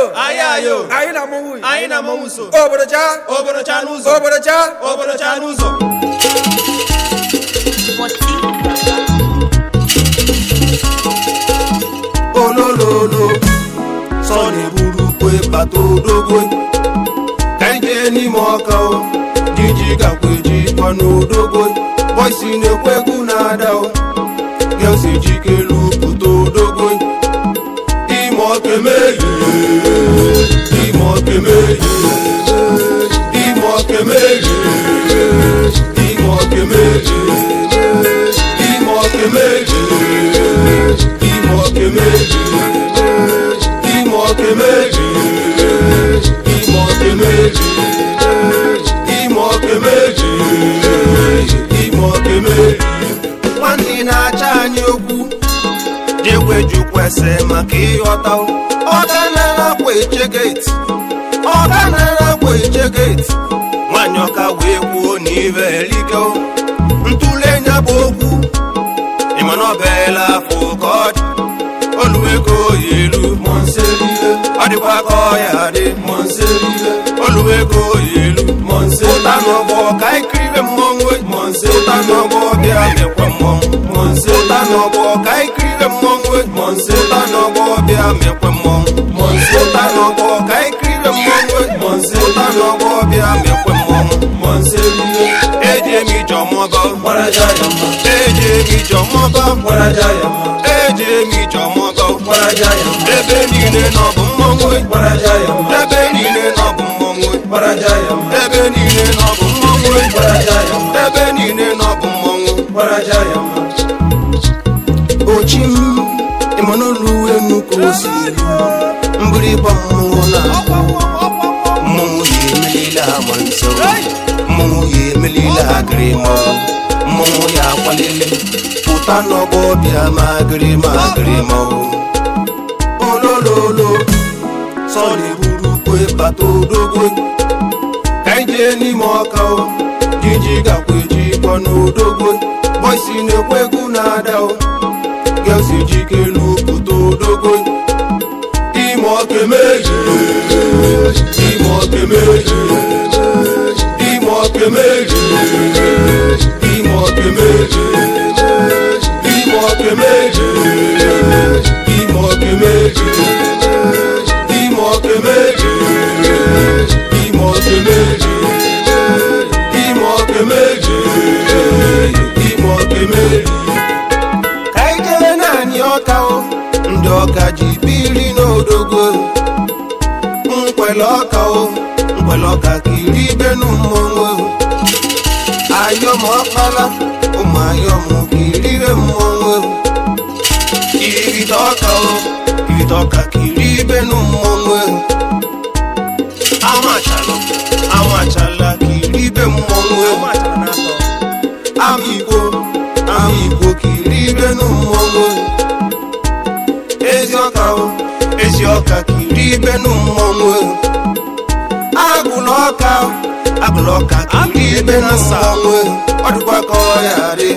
Ayayo. Aina Mungu. Aina Mungu. Obodo cha n'ụzọ. Olololo. Sọni burukwe patodogo. Kaije ni mokao. Jiji kakweji kwanodogo. Boys na-ekwegu na-ada. Girls ejikelu putodogo. Imokemeye. Nwanne na-acha anyị okwu jekwejukwese maka ịghọta ọganara kweche gate nwanyị ọka wee kwuo n'ive elike ntụle nya bụ okwu ịmana ọbela afọ ka ọ dị oluwego elu ọ dịkwa ka ọ ya dị oluwego elu ụta n'ọgbọ ka ikiribe mmọnwụ ụta n'ọgbọ bịa mekwe mmọnwụ ụta n'ọgbọ ka ikiribe mmọnwụ ụta n'ọgbọ bịa mekwe mmọnwụ ụta n'ọgbọ ka ikiribe mmọnwụ ụta n'ọgbọ bịa mekwe mmọnwụ eje mi jọmọba ebe niile nọ bụ mmọnwụ ebe niile nọ bụ mmọnwụ ebe niile nọ bụ mmọnwụ ebe niile nọ bụ mmọnwụ ochim ịmanụluwe nnukwu osiri mgbịrịgba mmọnwụ na-akpọ mmọnwụ ya emelila ama nso mmọnwụ ya emelila agịrịma mmọnwụ ya akwalile pụta n'ọgbọ bịa ma agịrịma olololo sọni burukwe patodogo kaije n'ime ọka jiji gakweji kwa n'odogo boys na-ekwegu na-ada girls ejikelu putodogo imokemeji kaije naanị ọka ndị ọka ji biri n'odogo nkwele ọka kiri benu mmọnwụ ayọmọkpala ụmụ ayọmụ kirire mmọnwụ irite ọka kiri benu mmọnwụ amachala kiri be mmọnwụ ama igbo kiri benu mmọnwụ ezi ọka kiri benu mmọnwụ agụlọ ọka kiri ebe na mmọnwụ ọ dịkwa ka ọ ya dị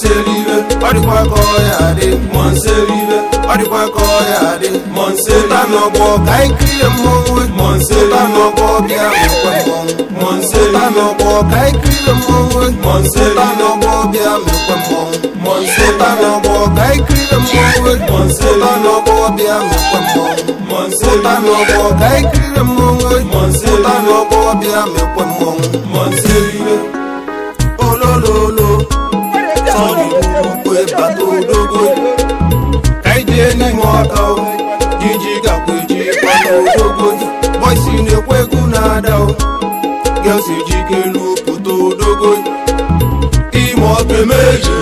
ụta n'ọgbọ ka ikiri mmọnwụ ụta n'ọgbọ bịa mekwe mmọnwụ ụta n'ọgbọ ka ikiri mmọnwụ ụta n'ọgbọ bịa mekwe mmọnwụ ụta n'ọgbọ ka ikiri mmọnwụ ụta n'ọgbọ bịa mekwe mmọnwụ ụta n'ọgbọ ka ikiri mmọnwụ ụta n'ọgbọ bịa mekwe mmọnwụ olololo sọni burukwe patodogo kaije n'ime ọka jiji gakweji kwa n'odogo boys na-ekwegu na-ada girls ejikelu putodogo imokemeji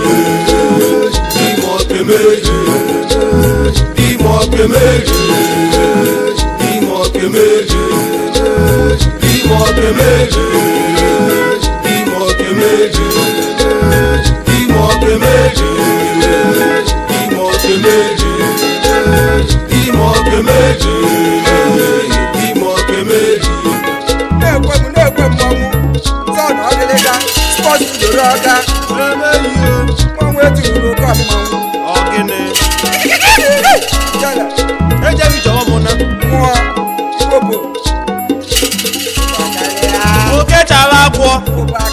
abụọ